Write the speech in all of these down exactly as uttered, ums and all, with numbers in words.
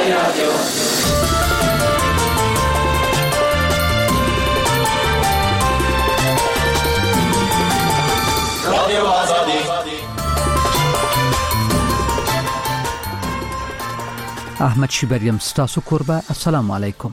رادیو رادیو آزادی. احمد شیبریم ستاسو کوربه. السلام علیکم.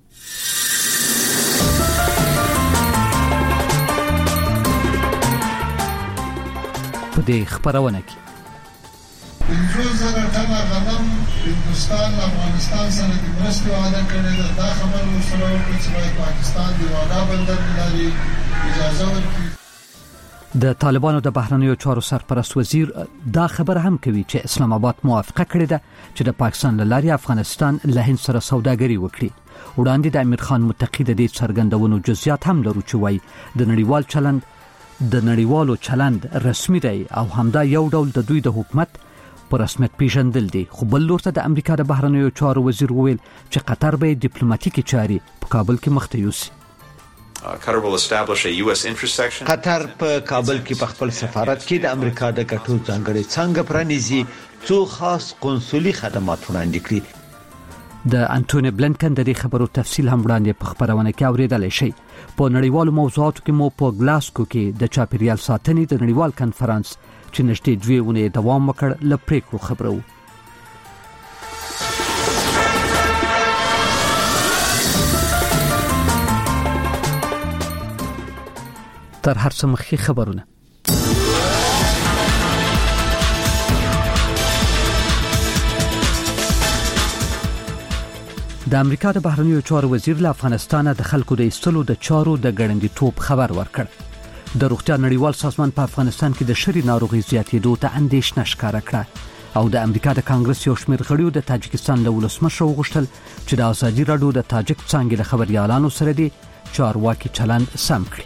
په دې خبرونه کې پنځه زره ټنه غنم هندوستان افغانستان سره د مرستې وعده کړې ده. دا خبر ورسره وکړي چې باید پاکستان د واګا بندر لاري اجازه ورکړي. د طالبانو د بهرنیو چارو سرپرست وزیر دا خبر هم کوي چې اسلام آباد موافقه کړې ده چې د پاکستان له لارې افغانستان له هند سره سوداګري وکړي. وړاندې د امیر خان متقی د دې څرګندونو جزئیات هم لرو چې وایي د نړیوال چلند د نړیوالو چلند رسمي دی او همدا یو ډول د دوی د حکومت پر رسمیت پیژندل دي. خو بل لور ته د امریکا د بهرنیو چارو وزیر وویل چې قطر به ډیپلوماټیکي چاري په کابل کې مخته یوسي. قطر په کابل کې په خپل سفارت کې د امریکا د ګټو ځانګړي څنګه پرانیزي څو خاص قونسولي خدمات وړاندې کړي. د انټونی بلنکن د دې خبرو تفصیل هم وړاندې په خبرونه کې اوریدل شي. په نړیوالو موضوعاتو کې مو په ګلاسکو کې د چاپیریال ساتنې د نړیوال کنفرانس چې نږدې دوه ونې دوام وکړ ل پریکړو خبرو. تر هر څه مخکې خبرونه. د امریکا د بهرنیو چارو وزیر له افغانستان د خلکو د ایستلو د چارو د ګړندیتوب خبر ورکړ. د روغتیا نړیوال سازمان په افغانستان کې د شری ناروغي زیاتېدو ته اندېښنه ښکاره کړه او د امریکا د کانګرس یو شمېر غړیو د تاجکستان له ولسمشر وغوښتل چې د ازادي راډیو د تاجک څانګې له خبريالانو سره د چارواکي چلند سم کړي.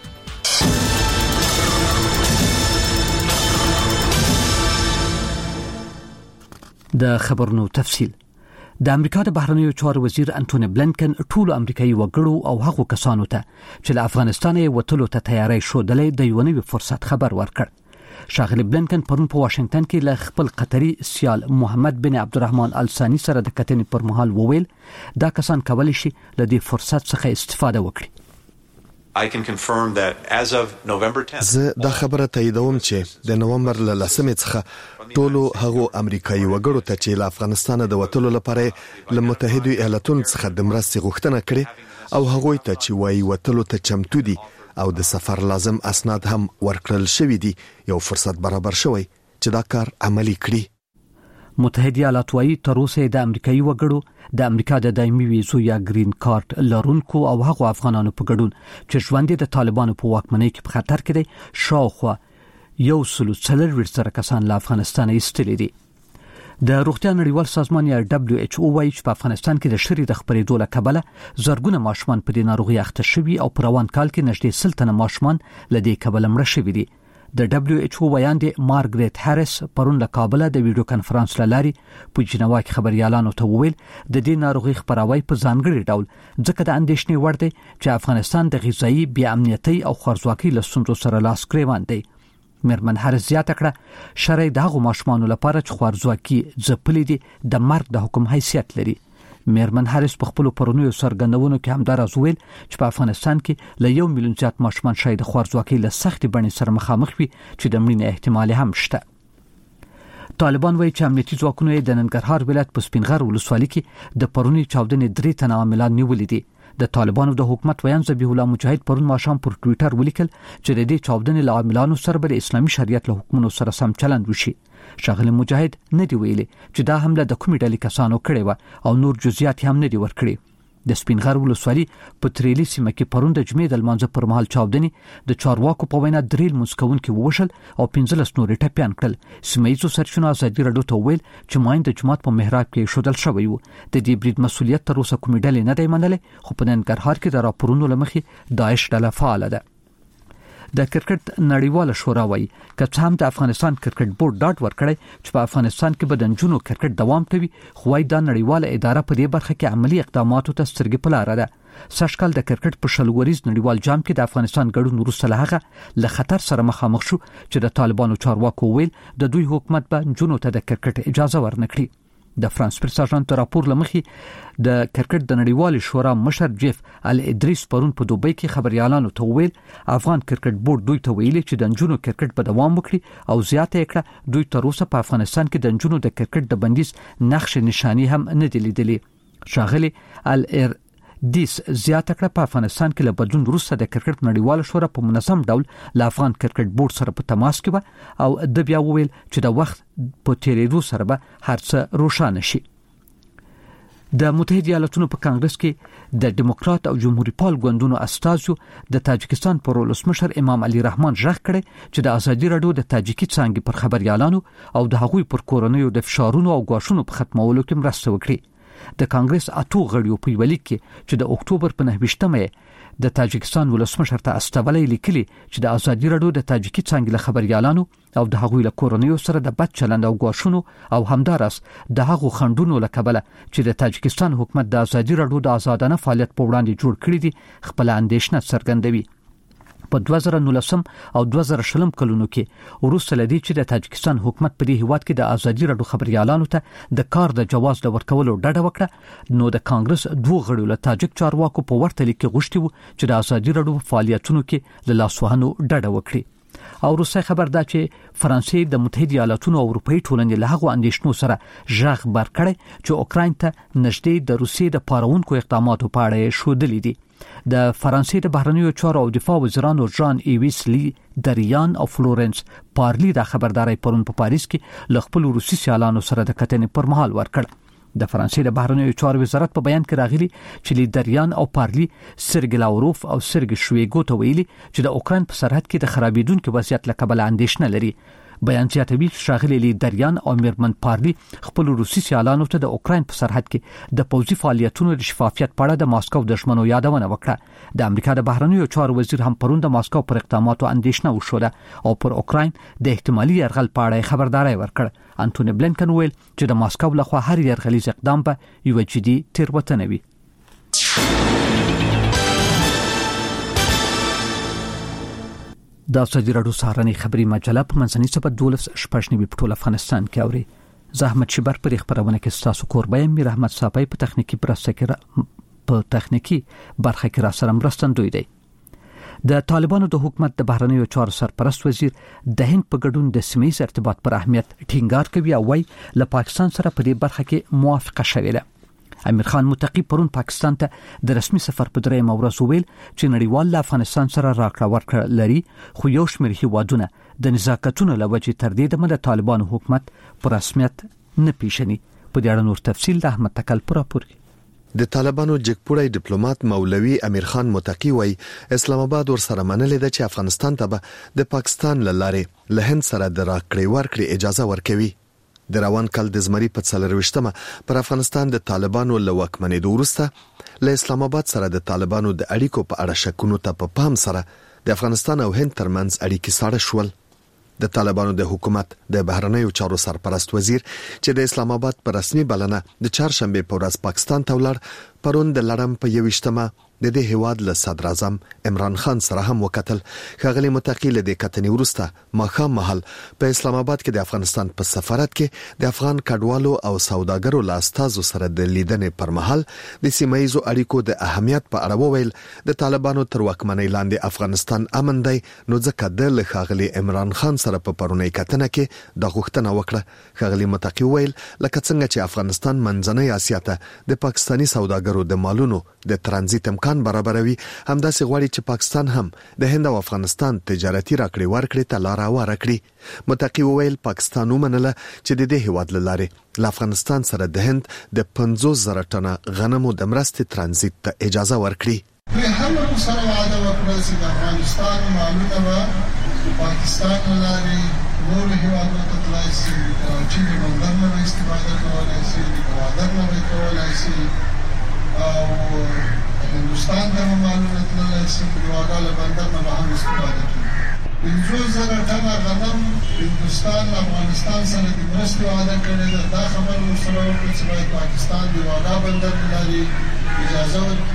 د خبرونو تفصیل. د امریکا د بهرنیو چارو وزیر انټونی بلنکن ټول امریکایي وګړو او هغو کسانو ته چې له افغانستان یې وټلو ته تیاری شودلې د یو نوي فرصت خبر ورکړ. شاغلی بلنکن پرون په واشنگټن کې له خپل قطري سیال محمد بن عبدالرحمن الثاني سره د کتنې پر مهال وویل دا کسان کولی شي له دې فرصت څخه استفاده وکړي. I can confirm that as of November tenth زه دا خبره تاییدوم چې د نومبر له لسمې څخه ټولو هغو امریکایي وګړو ته چې له افغانستان د وټلو لپاره له متحده ایالاتونو څخه د مرستې غوښتنه کړې او هغوی ته چې وايي وټلو ته چمتو دي او د سفر لازم اسناد هم ورکړل شوی دي یو فرصت برابر شوی چې دا کار عملی کړي. متحده ایالات وايي تر اوسه د امریکایي وګړو د امریکا د دایمي ویزو یا گرین کارت لرونکو او هغو افغانانو په ګډون چې ژوند د طالبانو په واکمنۍ کې په خطر کې دی شاوخوا یو سلو څلور زره کسان له افغانستان ایستلي دي. د روغتیا نړیوال سازمان یا دبليو ایچ او وايي چې په افغانستان کې د شری د خبرېدو له کبله زرګونه ماشومان په دې ناروغي اخته شوي او په روان کال کې نږدې سل تنه ماشومان له دې کبله مړه شوي دي. د دبليو ایچ او ویاندې مارګریټ هاریس پرون له کابل د ویډیو کانفرنس لاري په جنوا کې خبريالانو ته وویل د دې ناروغي خبروي په ځانګړي ډول ځکه د اندېښنې وړ دی چې افغانستان د غذایی بې امنیتۍ او خوارځواکۍ له ستونزو سره لاس ګریوان دی. میرمن هاریس زیاته کړه شرعي دغه ماشومان لپاره چې خوارځواکي ځپلې دي د مرګ د حکم حیثیت لري. میرمن هاریس په خپل پرونیو سرګندونو کې هم دراز ویل چې په افغانستان کې له یو میلیون زیات ماشومان شاید خوارځواکۍ له سختې بڼې سره مخامخ وي چې د مړینې احتمال هم شته. طالبان وایي چې امنیتي ځواکونو د ننګرهار ولایت په سپینغر ولسوالۍ کې د پرونی چاودنې درې تنه عاملان نیولې دي. د طالبانو د حکومت ویان ذبیح الله مجاهد پرون ماښام پر ټوئیټر ولیکل چې د دې چاودنې له عاملانو سره به اسلامي شریعت له حکمونو سره سم چلند وشي. شاغلی مجاهد نه دی ویلي چې دا حمله د کومې ډلې کسانو کړې و او نور جزئیات هم نه دی ورکړي. د سپینغر ولسوالۍ په تریلی سیمه کې پرون د جمعې د لمانځه پر مهال چاودنې د چارواکو په وینا درې لمونځ کوونکي ووژل او پنځلس نور ټپيان کړل. سیمه ییزو سرچینو ازادي راډیو ته ویل چې ماین د جماعت په محراب کې شودل شوی و. د دې برید مسولیت تر اوسه کومې ډلې نه دی منلې خو په ننګرهار کې د راپورونو لمخې داعش ډله فعال ده. د کرکټ نړیواله شورا وايي چې هم د افغانستان کرکټ بورډ ډاټ ورکړی چې په افغانستان کې به د جنونو کرکټ دوام کوي خو وايي دا نړیواله اداره په دې برخه کې عملی اقداماتو ته سترګې په لار ده. سږکال د کرکټ په شلوریز نړیوال جام کې د افغانستان ګډون وروسته له هغه له خطر سره مخامخ شو چې د طالبانو چارواکو ویل د دوی حکومت به جنونو ته د کرکټ اجازه ورنکړي. د فرانس پریس اژانس راپور لمخې د کرکټ د نړیوال شورا مشر جیف ال ادریس پرون په دوبۍ کې خبريالانو ته ویل افغان کرکټ بورډ دوی ته ویلي چې د نجونو کرکټ په دوام وکړي او زیاته کړه دوی تر اوسه په افغانستان کې د نجونو د کرکټ د بندیز نقش نشانی هم نه دی لیدلی. شاغلي ال دیس زیاته کړه په افغانستان کې له بدلون وروسته د کرکټ نړیوال شورا په منظم ډول له افغان کرکټ بورډ سره په تماس کې و او د بیا ویل چې د وخت په تیریدو سره به هر څه روښانه شي. د متحده ایالاتونو په کانګرس کې د دیموکرات او جمهوریت پال ګوندونو استازو د تاجکستان پر ولسمشر امام علي رحمان ژغ کړي چې د ازادي رادیو د تاجیکي څانګې پر خبريالانو او د هغوی پر کورنیو د فشارونو او غواښونو په ختمولو کې مرسته وکړي. د کانګرس اتو غړیو په ویلي کې چې د اکتوبر په نهه د تاجکستان ولسمشر ته استولې لیکلي چې د ازادي رادیو د تاجیکي څانګې له خبريالانو او د هغوی له کورنیو سره د بد چلند او غواښونو او همدارس د هغو خندونو لکبله چې د تاجکستان حکومت د ازادي رادیو د آزادانه فعالیت په وړاندې جوړ کړی دي خپل اندیشنه څرګندوي. په دوه زره نولسم او دوه زره شلم کلونو کې وروسته لدی چې د تاجکستان حکومت په دې هیواد کې د ازادي رادیو خبريالانو ته د کار د جواز د ورکولو ډډه وکړه نو د کانګرس دوه غړو له تاجک چارواکو په ورته لیک کې غوښتي وو چې د ازادي رادیو فعالیتونو کې د لاسوهنو ډډه وکړي. او روسي خبر دا چې فرانسې د متحده ایالاتونو او اروپאי ټولنې له هغو اندیشنو سره ژغ بر کړي چې اوکراین ته نږدې د روسي د پارونکو اقداماتو په اړه شودلې دي. د فرانسې د بهرنیو چارو او دفاع وزیرانو جان ایویس لی دریان او فلورنس پارلی د خبرداري پرون په پاریس کې ل خپل روسي سیالانو سره د کتنې پر مهال ورکړ. د فرانسې د بهرنیو چارو وزارت په بیان کې راغلي چې لی دریان او پارلی سرګ لاوروف او سرګ شویګو ته ویلي چې د اوکراین په سرحد کې د خرابېدونکو وضعیت لکبل اندیشنه لري. بیان زیاتوي چې شاغلي لی دریان او میرمن پارلی خپل روسي سیالانو ته د اوکراین په سرحد کې د پوځي فعالیتونو د شفافیت په اړه د ماسکو دښمنو یادونه وکړه. د امریکا د بهرنیو چارو وزیر هم پرون د ماسکو پر اقداماتو اندیشنه وشوده او پر اوکراین د احتمالي يرغل په اړه خبرداري ورکړه. انټونی بلینکن ویل چې د ماسکو لخوا هر يرغلي اقدام به یو جدي تیروتنه وي. د ازادي رادیو سهارنۍ خبري مجله په منځني سبد دولس شپږنیوي په ټول افغانستان کې اوري. زحمت شبر پر خبرونه کې تاسو کوربای میر احمد صاحب په تخنیکی برسکره په تخنیکی برخه کې را سره مرستندوی دی. د طالبانو د حکومت د بهرنیو چارو سرپرست وزیر د هند په ګډون د سیمې ارتباط پر اهمیت ټینګار کوي او وايي له پاکستان سره په دې برخه کې موافقه شوې ده. امیر خان متقی پرون پاکستان ته د رسمي سفر په درې مورز ویل چې نړیوال له افغانستان سره راکړه ورکړه لري خو یو شمېر هیوادونه د نزاکتونو لوجې تر دې د طالبانو حکومت پر رسمیت نه پیژني. په دې اړه نور تفصیل د احمد تکل پر راپور. د طالبانو جګپوړی ډیپلوماټ مولوي امیر خان متقی وای اسلام آباد ور سره منلې ده چې افغانستان ته به د پاکستان لاره له هند سره د راکړې ورکړې اجازه ورکوي. د روان کال د زمري په څلرويشتمه پر افغانستان د طالبانو له واکمنۍ وروسته له اسلام آباد سره د طالبانو د اړیکو په اړه شکونو ته په پام سره د افغانستان او هند ترمنځ اړیکې ساړه شول. د طالبانو د حکومت د بهرنیو چارو سرپرست وزیر چې د اسلام آباد په رسمي بلنه د چهارشنبه په ورځ پاکستان ته ولاړ پرون د لړم په یوشتمه د دې هیواد له صدر اعظم عمران خان سره هم وکتل. خغلی متقی له دې کتنې وروسته ماخام محل په اسلام آباد کې د افغانستان په سفارت کې د افغان کډوالو او سوداګرو له استازو سره د لیدنې پر مهال د سیمایي اړیکو د اهمیت په اړه وویل. د طالبانو تر واکمنۍ لاندې افغانستان امن دی نو ځکه د خغلی عمران خان سره په پرونی کتنه کې د غوښتنه وکړه. خغلی متقی ویل لکه څنګه چې افغانستان منځنۍ اسیا ته د پاکستانی سوداګرو د مالونو د ترانزیت امکان برابروي همداسې غواړي چې پاکستان هم د هند او افغانستان تجارتي راکړې ورکړې ته لار هواره کړي. متقی ویل پاکستان ومنله چې د دې هیواد لاره له افغانستان سره د هند د پنځوس زره ټنه غنمو د مرستې ترانزیت ته اجازه ورکړي. په هم سره وعده وکړه چې د افغانستان مالونه به پاکستان لاره نور هیوادونو ته تلای شي چې د بندر نه استفاده کولای شي د بندر نه کولای شي او هندوستان ته معلومات تللی شي په یوه له بندر نه به هم استفاده کوي. پنځوس زره ټنه غنم هندوستان افغانستان سره د مرستې وعده کړې ده. دا خبره ورسره وکړه چې باید پاکستان د واګا بندر له لارې اجازه ورکړي.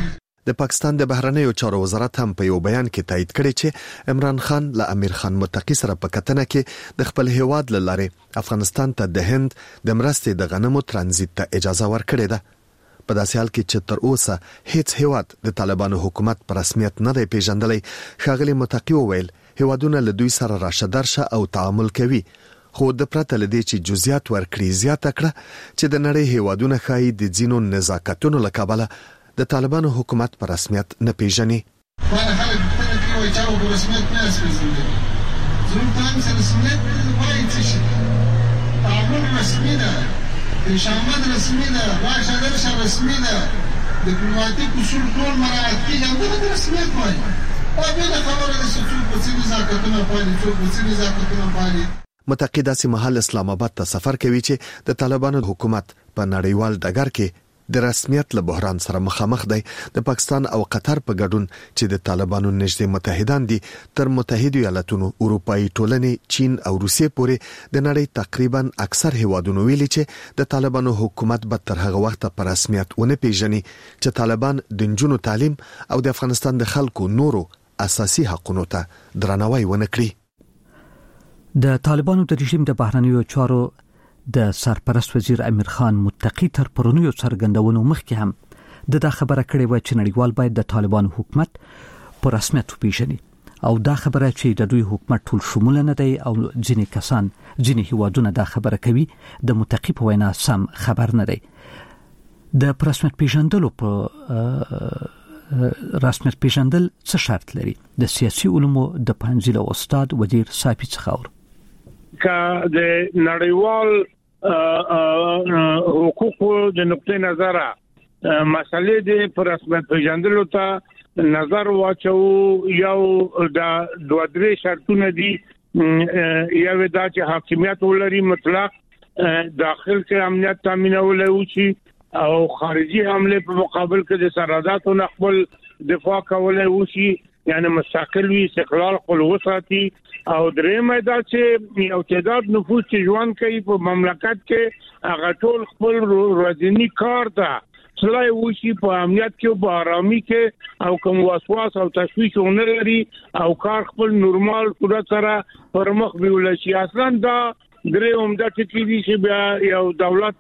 د پاکستان د بهرنیو چارو وزارت هم په یو بیان کې تایید کړی چې عمران خان له امیر خان متقی سره په کتنه کې د خپل هیواد له لارې افغانستان ته د هند د مرستې د غنمو ترانزیت ته اجازه ورکړې ده. په داسې حال کې چې تر اوسه هیڅ هیواد د طالبانو حکومت په رسمیت نه دی پیژندلی، ښاغلي متقی وویل هیوادونه له دوی سره راشه درشه او تعامل کوي، خو د پرته لدی چې جزئیات ورکړي زیاته کړه چې د نړۍ هیوادونه ښایي د ځینو نزاکتونو له کبله د طالبانو حکومت په رسمیت نه پیژني. باندې خلک په کې وایي چې په رسمیت نه پیژني. زموږ تاسو رسمیت وایي چې تعامل رسمي ده، پیشامد رسمي ده، راشه درشه رسمي ده، ډیپلوماټیک اصول ټول مراعات کیږي، دا رسمیت وایي. او بیا خبره ده چې څوک په څه نزاکتونه پالي، څوک په څه نزاکتونه پالي. متقی داسې مهال اسلام آباد ته سفر کوي چې د طالبانو حکومت په نړیوال ډګر کې د رسمیت له بحران سره مخامخ دی. د پاکستان او قطر په ګډون چې د طالبانو نږدې متحدان دي، تر متحده ایالاتونو، اروپאי ټولنې، چین او روسیې پورې د نړۍ تقریبا اکثر هیوادونو ویلي چې د طالبانو حکومت به تر هغه وخت په رسمیت ونه پیژني چې طالبان د نجونو تعلیم او د افغانستان د خلکو نورو اساسي حقوقو ته درناوی ونه کړي. د طالبانو د رژیم د بهرنیو چارو د سرپرست وزیر امیر خان متقی تر پرونیو څرګندونو مخکې هم د دا خبره کړې و چې نړیوال باید د طالبانو حکومت په رسمیت وپیژني، او دا خبره چې د دوی حکومت ټول شمول نه دی او ځینې کسان ځینې هیوادونه دا خبره کوي د متقی په وینا سم خبر نه دی. د رسمیت پیژندلو په رسمیت پیژندل څه شرط لري؟ د سیاسي علومو د پنځیل استاد وزیر صافي څخه که د نړیوال حقوقو د نقطې نظر مسلې د پر رسمیت پیژندلو ته نظر واچو، یو د دوه درې شرطونه دي. یو دا چې حاکمیت ولري مطلق، داخل کې امنیت تامینول وشي او خارجي حمله په مقابل کې د سرحداتو خپل دفاع کولای وشي، یعنی مستقل وي، استقلال خپل وساتي. او درېمه دا چې یو تعداد نفوس چې ژوند کوي په مملکت کې هغه ټول خپل ورځنی کار ته سلای وشي په امنیت کې او په آرامي کې، او کوم وسواس او تشویش ونه لري او کار خپل نورمال صورت سره پر مخ بیول شي. اصلا دا درې عمده ټکي دي چې بیا یو دولت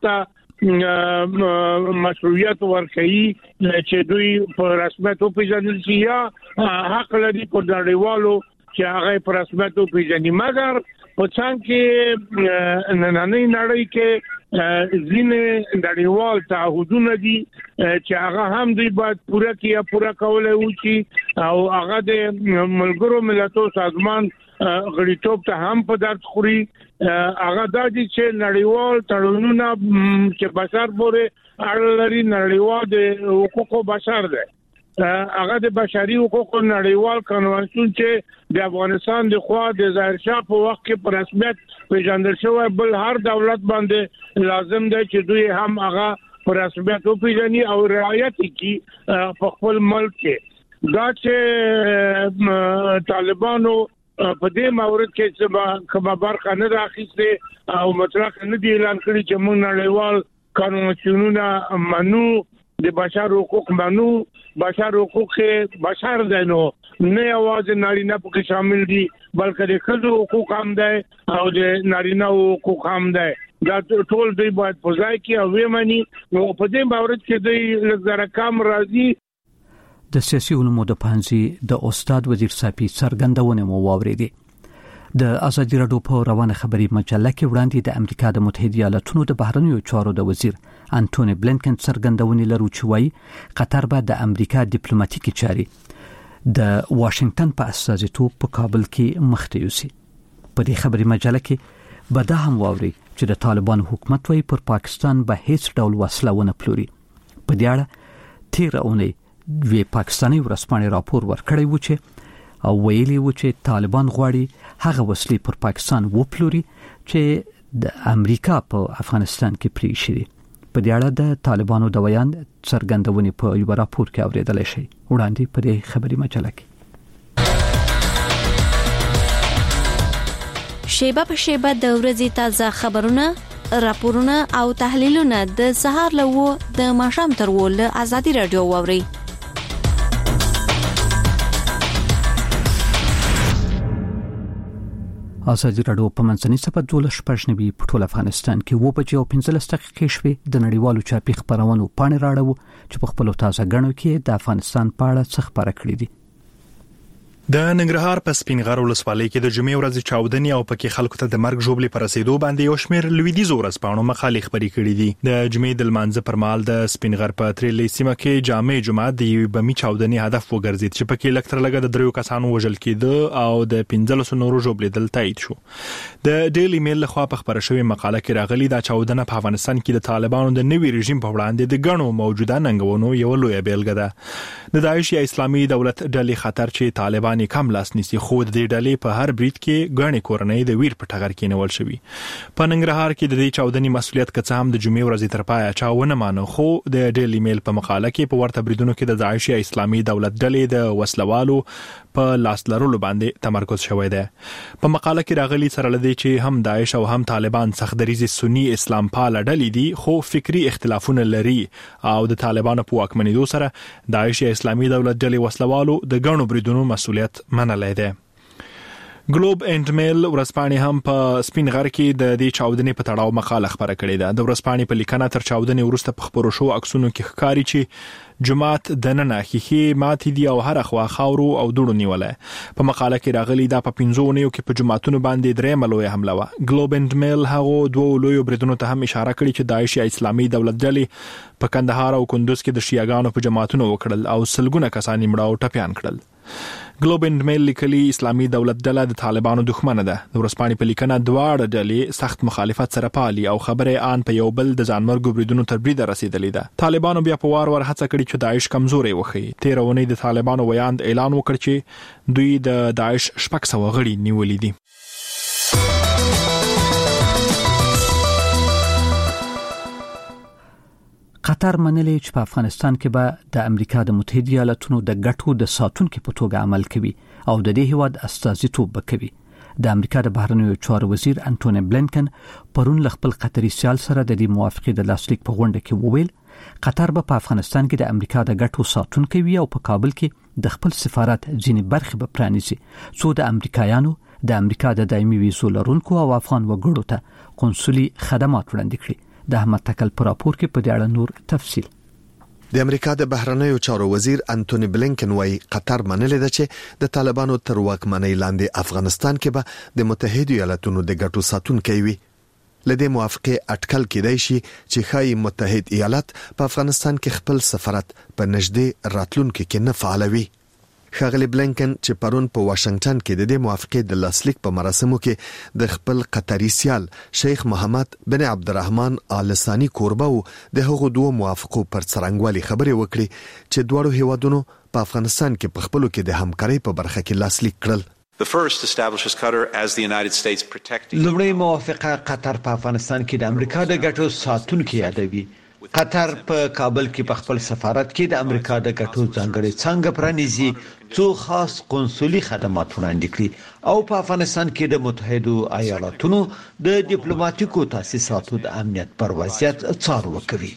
ته مشروعیت ورکړي چې دوی په رسمیت وپیژندل شي، یا حق لري په نړیوالو چې هغه پر رسمیت وپیژني. مګر په څنګه کې نننۍ نړۍ کې ځینې نړیوال تعهدونه دي چې هغه هم دوی باید پوره کړي یا پوره کولای وشي، او هغه د ملګرو ملتونو سازمان غړیتوب ته هم په درد خوري. هغه د دې چې نړیوال تړونونه چې بشر پورې اړه لري، نړیوال د حقوقو بشر دی، هغه د بشري حقوقو نړیوال کنوانسیون چې د افغانستان د خوا د ظاهر شاه په وخت کې په رسمیت پیژندل شوی، بل هر دولت باندې لازم دی چې دوی هم هغه په رسمیت وپیژني او رعایت کړي په خپل ملک کې. دا چې طالبانو په دې مورد کې چې کومه برخه نه راخیسته او مطلق نه دی اعلان کړی چې موږ نړیوال قانونونه منو، د بشر حقوق منو. بشر حقوق بشر دی، نو نه یوازې نارینه پکې شامل دي بلکې د ښځو حقوق هم دی او د نارینه حقوق هم دی. دا ټول دوی باید په ځای کې او ومني. نو په دې مورد کې دوی لږ کم راځي. د سیاسي علومو د پوهنځي د استاد وزیر صافي څرګندونه مو واوریدي. د ازادي راډیو په روانه خبري مجله کې وړاندې د امریکا د متحده ایالاتونو د بهرنیو چارو د وزیر انټونی بلینکن څرګندونه لري چې وايي قطر به د امریکا ډیپلوماټیکي چاري د واشنگټن په استازیتوب په کابل کې مخته یوسي. په دې خبري مجله کې به دا هم واوري چې د طالبانو حکومت وايي پر پاکستان به هیڅ ډول وسله ونه پلوري. په دې اړه تیر اونۍ وی پاکستاني ورسپانې راپور ورکړی و چې او ویلي و چې طالبان غواړي هغه وسلې پر پاکستان وپلوري چې د امریکا په افغانستان کې پرې شي. په دې اړه د طالبانو د بیان څرګندونې په یو راپور کې اوریدل شي. وړاندې په دې خبري مجله کې شیبه په شیبه د ورځې تازه خبرونه، راپورونه او تحلیلونه د سهار له و د ماښام تر و له ازادي راډیو واوري. ازادي راډیو په منځني سپه دولس پښنوي په ټول افغانستان کې و بجې او پنځلس دقیقې شوې د نړیوالو چاپی خبرونو پاڼې راړو چې په خپل تازه غنو کې د افغانستان په اړه څه خبره کړې دي. د ننګرهار په سپینغر ولسوالۍ کې د جمعې ورځې چاودنې او پکې خلکو ته د مرګ ژوبلې پر رسیدو باندې یو شمېر لویدیځ ورځپاڼو مقالې خبرې کړې دي. د جمعې د لمانځه پر مهال د سپینغر په تریلې سیمه کې جامع جمعه د یوې بمي چاودنې هدف وګرځید چې پکې لکتر لګه د دریو کسانو وژل کېده او د پنځلس نورو ژوبلېدل تایید شو. د ډیلی میل لخوا په خبره شوې مقاله کې راغلي دا چاودنه په افغانستان کې د طالبانو د نوي رژیم په وړاندې د ګڼو موجوده ننګونو یو لوی بیلګه ده. د داعش یا اسلامي دولت ډلې خطر چې طالبان کم لاس نیسي خو د دې ډلې په هر برید کې غاڼې کورنۍ د ویر په ټغر کې نیول شوی. په ننګرهار کې د دې چاودنې مسولیت کڅ هم د جمعې ورځې تر پایه چاونه مانو خو د ډیلی میل په مقاله کې په ورته بریدونو کې د داعش یا اسلامي دولت ډلې د وسلوالو په لاس لرلو باندې تمرکز شوی دی. په مقاله کې راغلي سره لدی چې هم داعش او هم طالبان سختدریزي سنی اسلام پال ډلې دي خو فکری اختلافونه لري او د طالبانو په واکمنیدو سره داعش یا اسلامي دولت ډلې وسلوالو د ګڼو بریدونو مسولیت منلای دی. ګلوب اینډ میل ورځپاڼې هم په سپین غر کې د دې چاودنې په تړاو مقاله خبره کړې ده. د ورځپاڼې په لیکنه تر چاودنې وروسته په خبرو شو عکسونو کې ښکاري چې جماعت د ننه خېخي ماتې دي او هر خوا خاورو او دوړو نیولای. په مقاله کې راغلي دا په پنځو اونیو کې په جماعتونو باندې درې ملوي حمله و. ګلوب اینډ میل هغه دوه لوی بریدونو ته هم اشاره کړې چې داعش یا اسلامي دولت ډلې په کندهار او کندوز کې د شیعاګانو په جماعتونو وکړل او سلګونه کسان مړه او ټپيان کړل. ګلوب اینډ میل لیکلي اسلامي دولت ډله د طالبانو دښمنه ده. د ورځپاڼې په لیکنه دواړه ډلې سخت مخالفت سره پالي او خبره آن په یو بل د ځانمرګو بریدونو تر برید رسیدلې ده. طالبانو بیا په وار ور هڅه کړې چې داعش کمزوري وخی. تیر اونۍ د طالبانو ویاند اعلان وکړ چې دوی د داعش شپږ سوه غړي نیولې دي. قطر منلې چې په افغانستان کې به د امریکا د متحده ایالاتونو د ګټو د ساتونکو په توګه عمل کوي او د دې هیواد استازیتوب وکوي. د امریکا د بهرنیو چارو وزیر انټونی بلینکن پرون ل خپل قطري سیال سره د دې موافقې د لاسلیک په غونډه کې وویل قطر به په افغانستان کې د امریکا د ګټو ساتونکو وي او په کابل کې د خپل سفارت ځینې برخې به پرانیزي څو د امریکایانو د امریکا د دایمي ویزو لرونکو او افغان وګړو ته قونسلي خدمات وړاندې کړي. د احمد تکل پر راپور کې په دې اړه نور تفصیل. د امریکا د بهرنیو چارو وزیر انټونی بلینکن وايي قطر منلې ده چې د طالبانو تر واکمنۍ لاندې افغانستان کې به د متحده ایالاتونو د ګټو ساتونکي وي. لدې موافقه اټکل کېدای شي چې خای متحد ایالات په افغانستان کې خپل سفارت په نږدې راتلونکو کې نه فعالوي. ښاغلی بلینکن چې پرون په واشنگټن کې د دې موافقې د لاسلیک په مراسمو کې د خپل قطري سیال شیخ محمد بن عبدالرحمن آل ثانی کوربه د هغو دوه موافقو پر څرنګوالي خبرې وکړي چې دواړو هیوادونو په افغانستان کې په خپلو کې د همکارۍ په برخه کې لاسلیک کړل. The first establishes Qatar as the United States protecting. لومړی موافقه قطر په افغانستان کې د امریکا د ګټو ساتونکي یادوي. قطر په کابل کې په خپل سفارت کې د امریکا د ګټو ځانګړي څنګه پرانیزي څو خاص قونسلي خدمات وړاندې کړي او په افغانستان کې د متحده ایالاتونو د ډیپلوماټیکو تاسیساتو د امنیت پر وضعیت څارنه کوي.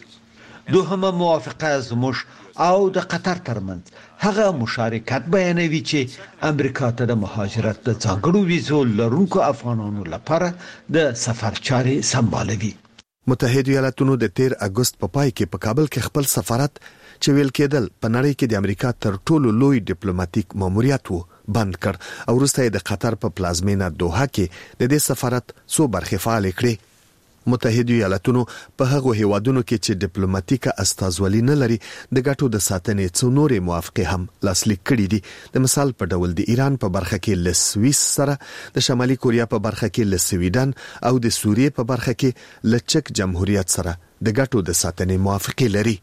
دوهمه موافقه زموږ او د قطر ترمنځ هغه مشارکت بیانوي چې امریکا ته د مهاجرت د ځانګړو ویزو لرونکو افغانانو لپاره د سفر چارې سمبالوي. متحده ایالاتونو د تیر اگست په پای کې په کابل کې خپل سفارت چې ویل کېدل په نړۍ کې د امریکا تر ټولو لوی ډیپلوماټیک ماموریت وو بند کړ او وروسته د قطر په پلازمینه دوحه کې د دې سفارت څو برخې فعال کړې. متحده ایالاتونو په هغه هیوادونو کې چې ډیپلوماټیکه استازولي نه لري د ګټو د ساتنې څو نورې موافقې هم لاسلیک کړې دي. د مثال په ډول د ایران په برخه کې له سویس سره، د شمالي کوریا په برخه کې له سویډن او د سوریې په برخه کې له چک جمهوریت سره د ګټو د ساتنې موافقې لري.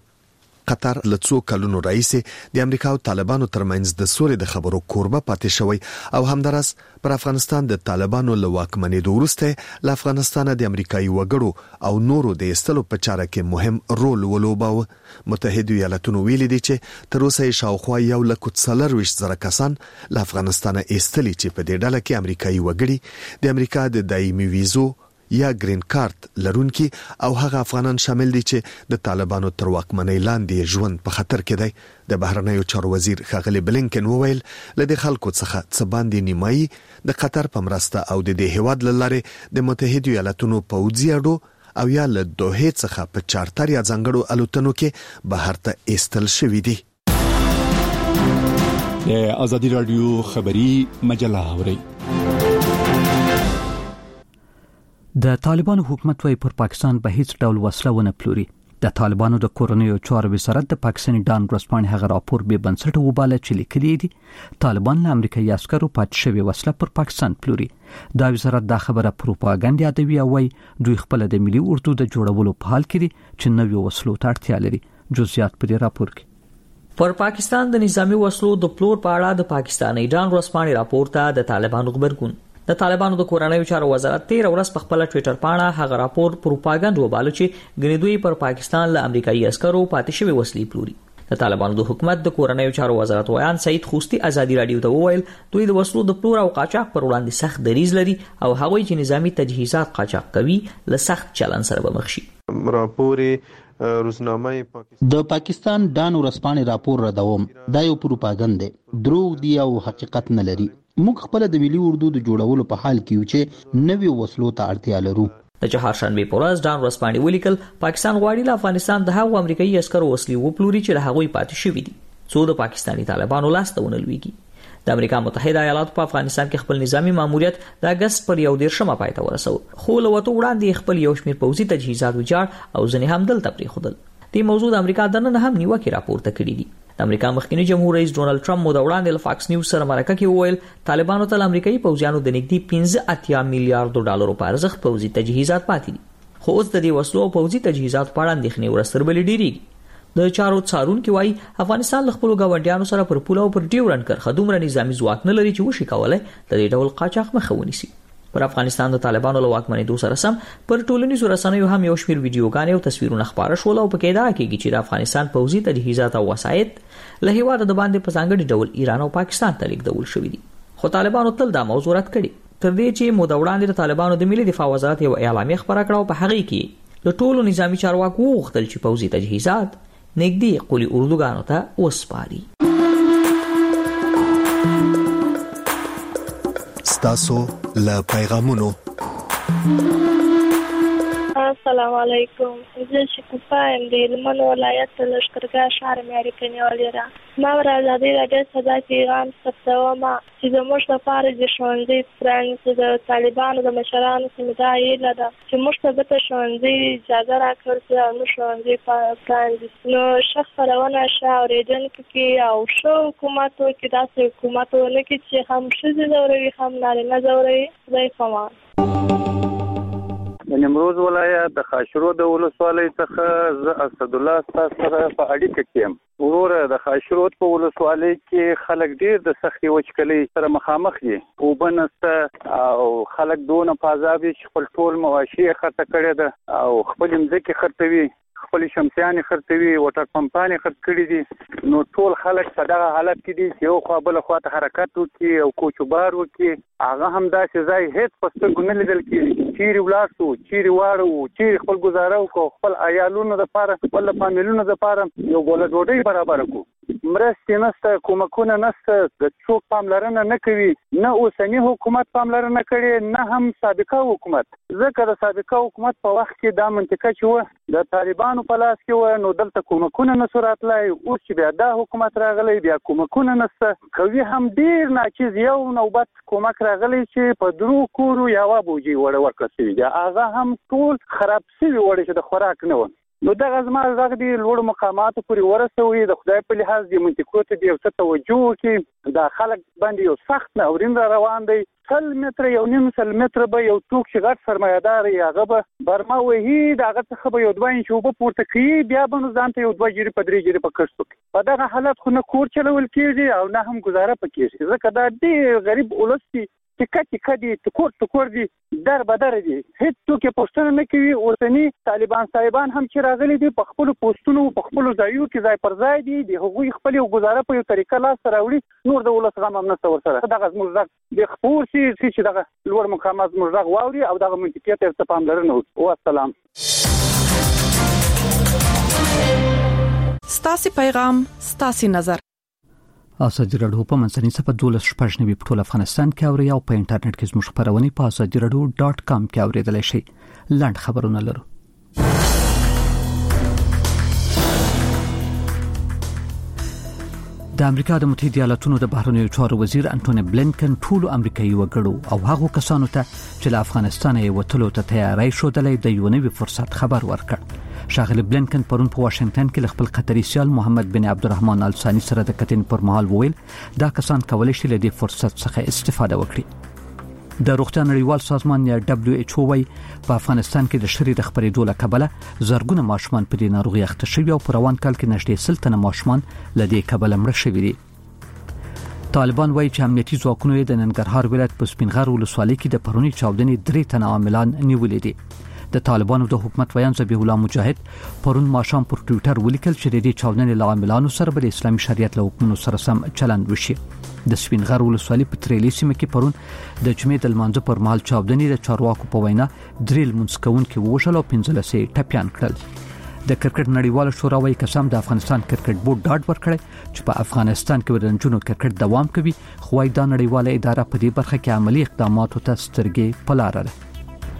قطر له څو کلونو راهیسې د امریکا او طالبانو ترمنځ د سولې د خبرو کوربه پاتې شوی او همدارس پر افغانستان د طالبانو له واکمنۍ وروسته له افغانستان د امریکایي وګړو او نورو د ایستلو په چاره کې مهم رول ولوباوه. متحده ایالاتونو ویلي دي چې تر اوسه شاوخوا یو لک څلرویشت زره کسان له افغانستان ایستلي چې په دې ډله کې امریکایي وګړي د امریکا د دایمي ویزو یا گرین کارت لرونکي او هغه افغانان شامل دي چې د طالبانو تر واکمنۍ لاندې ژوند په خطر کې دی. د بهرنیو چارو وزیر ښاغلی بلینکن وویل له دې خلکو څخه څه باندې نیمایي د قطر په مرسته او د دې هیواد له لارې د متحدو ایالاتونو پوځي اډو او یا له دوحې څخه په چارتر یا ځانګړو الوتنو کې بهر ته ایستل شوي دي. د ازادي رادیو خبری مجله اوري. د طالبانو حکومت وايي پر پاکستان به هیڅ ډول وسله ونه پلوري. د طالبانو د کورنیو چارو وزارت د پاکستاني ډان ورځپاڼې هغه راپور به بنسټ وباله چې لیکلي دي طالبان له امریکایي عسکرو پاتې شوی وسله پر پاکستان پلوري. دا وزارت دا خبره پروپاګاندا یادوي او وايي دوی خپل د ملي اردو د جوړولو په حال کې دي چې نوې وسلو ته اړتیا لري. جزئیات په دې راپور کې. پر پاکستان د نظامی وسلو د پلور په اړه د پاکستاني ډان ورځپاڼې راپور ته د طالبانو خبرګون. د طالبانو د کورنیو چارو وزارت تیر ورځ په خپل ټوئیټر باندې هغه راپور پروپاګاندا وباله چې غنی دوی پر پاکستان له امریکایي عسکرو پاتې شوی وسلې پلوري. د طالبانو د حکومت د کورنیو چارو وزارت ویان سعید خوستی ازادي رادیو ته وویل دوی د وسلو د پلور او قاچاق پر وړاندې سخت دریځ لري او هغوی چې نظامی تجهیزات قاچاق کوي له سخت چلن سره به مخ شي. راپور روزنامه د پاکستان ډان ورځپاڼې راپور را دوم دا یو پروپاګاندا دروغ دی او حقیقت نه لري. موږ خپل د ملي اردو د جوړولو په حال کې یو چې نوې وسلو ته اړتیا لرو. د چهارشنبه په ورځ ډان ورځپاڼې ولیکل پاکستان غواړي له افغانستان د هغو امریکایي عسکرو وسلې وپلوري چې له هغوی پاتې شوي دي څو د پاکستاني طالبانو لاس ته ونه لویږي. د امریکا متحده ایالاتو په افغانستان کې خپل نظامی ماموریت د اگست پر یو دیرشمه پای ته ورسو خو له وته وړاندې خپل یو شمېر پوځي تجهیزات وجاړ او ځنې هم دلته پریښودل. دې موضوع د امریکا دننه هم نیوکه راپورته کړې دي. د امریکا مخکنی جمهور رئیس ډونالد ټرمپ مو د وړاندې له فاکس نیوز سره مرکه کې وویل طالبانو ته امریکایي پوځیانو د نږدې پنځه اتیا میلیارډ ډالرو په ارزښت پوځي تجهیزات پاتې دي. خو اوس د دې وسلو او پوځي تجهیزات په اړه اندېښنې ورستربلې ډېریږي. د چارو څارونکو وايي افغانستان له خپل غونډیانو سره پر پوله او پر ډیورنډ کرښه دومره نظامی ځواک نه لري چې وشي کولای د دې ډول قاچاق مخه ونیسي. پر افغانستان د طالبانو له واکمنېدو سره سم پر ټولنیزو رسنیو هم یو شمېر ویډیوګانې او تصویرونه خپاره شول او په کې ادعا کېږي چې د افغانستان پوځي تجهیزات او وسایط له هیواده د باندې په ځانګړي ډول ایران او پاکستان ته لیږدول شوي دي. خو طالبانو تل دا موضوع رد کړې تر دې چې مو د وړاندې د طالبانو د ملي دفاع وزارت یو اعلامیه خپاره کړه او په هغې کې له ټولو نظامي چارواکو وغوښتل چې پوځي تجهیزات نږدې قولي اردوګانو ته وسپاري. ستاسو له پیغامونو. السلام علیکم. زه شکوفا یم د هلمند ولایت د لښکرګاه ښار معیاري کنیوالې را. ما ور ازادي راډیو څخه دا پیغام ثبتوم چې زموږ لپاره د ښوونځي پرانیستل د طالبانو د مشرانو څخه دا هیله ده چې موږ ته به ښوونځي اجازه راکړل شي او موږ ښوونځي پرانیستو نو ښه خپرونه ښه اورېدونکو کې او ښه حکومت وکړي داسې حکومت ونه کړي چې هم ښځې ځوروي هم نارینه ځوروي. خدای پامان. د نیمروز ولایت د خاشرود د ولسوالۍ څخه زه اسد الله ستاسو سره په اړیکه کې یم. وروره د خاشرود په ولسوالۍ کې خلک ډیر د سختي وچکلۍ سره مخامخ دي. اوبه نشته او خلک دونه په عذاب دي چې خپل ټول مواشي یې خرڅه کړې ده او خپل ځمکې خرڅوي خپل شمسیانې خرڅوي وټر پمپانې خرڅ کړي دي. نو ټول خلک په دغه حالت کې دي چې یو خوا بله خوا ته حرکت وکړي او کوچوبار وکړي. هغه هم داسې ځای هېڅ په سترګو نه لیدل کېږي. چیرې ولاړ شو چیرې واړو چیرې خپل ګزاره وکړو خپل عیالونو دپاره خپل فامیلونو دپاره یو ګوله ډوډۍ برابره کړو. مرستې نشته کومکونه نشته د څوک پاملرنه نه کوي نه اوسني حکومت پاملرنه کړې نه هم سابقه حکومت. ځکه د سابقه حکومت په وخت کې دا منطقه چې وه د طالبانو په لاس کې وه نو دلته کومکونه نشو راتلی. اوس چې بیا دا حکومت راغلی بیا کومکونه نشته. کوي هم ډېر ناچیز یو نوبت کومک راغلی چې په درو کورو یوه بوجۍ وړه ورکړه شوي دي. هغه هم ټول خراب شوي وړه چې د خوراک نه وه. نو دغه زما غږ دی لوړو مقاماتو پورې ورسوي. د خدای په لحاظ دې منطقو ته دې یو څه توجه وکړي. دا خلک باندې یو سخت ناورین را روان دی. سل متره یو نیم سل متره به یو څوک چې غټ سرمایه‌دار یې هغه به برما وهي د هغه څخه به یو دوه انچه اوبه پورته کوي بیا به نو ځان ته یو دوه جرې په درې جرې په کښت وکړي. په دغه حالت خو نه کور چلول کېږي او نه هم ګزاره په کېږي. ځکه دا ډېر غریب ولس دي ټیکه ټیکه دي ټکور ټکور دي در بدر دي هیڅ څوک پوښتنه نه کوي ورتنی طالبان صاحبان هم چې راغلي دي په خپل پوسټونو په خپل ځایو کې ځای پر ځای دي د هغوی خپل گزاره په یو طریقه لاس راوړي نور د ولس غم هم نه څور سره دغه زموږ د خپور سي چې دغه لوړ مقامات زموږ واوري او دغه منطقيت ته پاملرنه وکړي والسلام. ستاسي پیغام ستاسي نظر. ازادي رادیو په منځنۍ صفحه دولس شپږ نوي په ټول افغانستان کې اوري او په انټرنیټ کې زموږ خبرونه په ازادي رادیو ډاټ کام کې اوریدلای شئ. لاند خبرونه لرو. د امریکا د متحده ایالاتونو د بهرنیو چارو وزیر انټونی بلینکن ټول امریکایي وګړو او هغو کسانو ته چې له افغانستان یې وټلو ته تیاری شودلې د یو نوي فرصت خبر ورکړ. شاغلی بلینکن پرون په واشنگټن کې خپل قطري سیال محمد بن عبدالرحمن ال ثاني سره د کتن پر مهال ویل دا کسان کولای شي له دې فرصت څخه استفاده وکړي. د روغتیا نړیوال سازمان یا دبليو ایچ او وايي په افغانستان کې د شری د خبرېدو لکبله زرګونه ماشومان په دې ناروغي اخته شوي او په روان کال کې نږدې سل تنه ماشومان له دې کبله مړه شوي دي. طالبان وايي چې امنیتي ځواکونو د ننګرهار ولایت په سپینغر ولسوالۍ کې د پرونی چاودنې درې تنه عاملان نیولې دي. د طالبانو د حکومت ویان ذبیح الله مجاهد پرون ماشام پر ټوئیټر ولیکل چې د دې چاودنې له عاملانو سره بل اسلامي شریعت له حکومتونو سره سم چلند وشي. د سپینغر ولسوالۍ په تریلی سیمه کې پرون د جمعې د لمانځه پر مهال چاودنې د چارواکو په وینا درې لمونځ کوونکي ووژل او پنځلس یې ټپیان کړل. د کرکټ نړیواله شورا وايي قسم د افغانستان کرکټ بورډ ډاډ ورکړي چې په افغانستان کې د نجونو کرکټ دوام کوي خو وايي دا نړیواله اداره په دې برخه کې عملی اقداماتو ته سترګې په لار ده.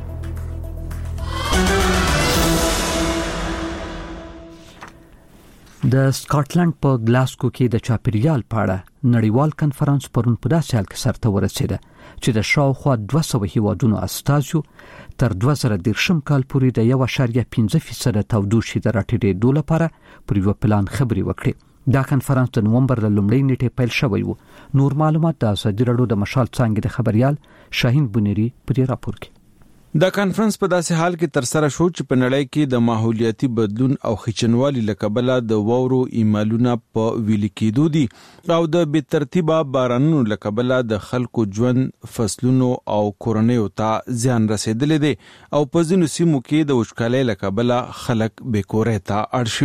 د سکاټلند په ګلاسکو کې د چاپیریال په اړه نړیوال کنفرانس پرون په داسې حال کې سرته ورسېده چې د شاوخوا دوه سوه هیوادونو استازو تر دوه زره دېرشم کال پورې د یو اعشاریه پنځه فیصد تودوخې د راټیټېدو لپاره پر یو پلان خبرې وکړې. دا کنفرانس د نومبر له لومړۍ نیټې پیل شوی و. نور معلومات د ازادي رادیو د مشال څانګې د خبريال شاهین بنيري په دې راپور کې. دا کانفرنس په داسې حال کې تر سره شو چې په نړۍ کې د ماحولیاتي بدلون او خچنوالي لکبله د وورو ایمالونه په ویل کېدو دي او د بې ترتیبه بارانونو لکبله د خلکو ژوند فصلونو او کورنیو ته زیان رسیدلې دي او په ځینو سیمو کې د وچکالۍ لکبله خلک بې کورې ته اړ شوي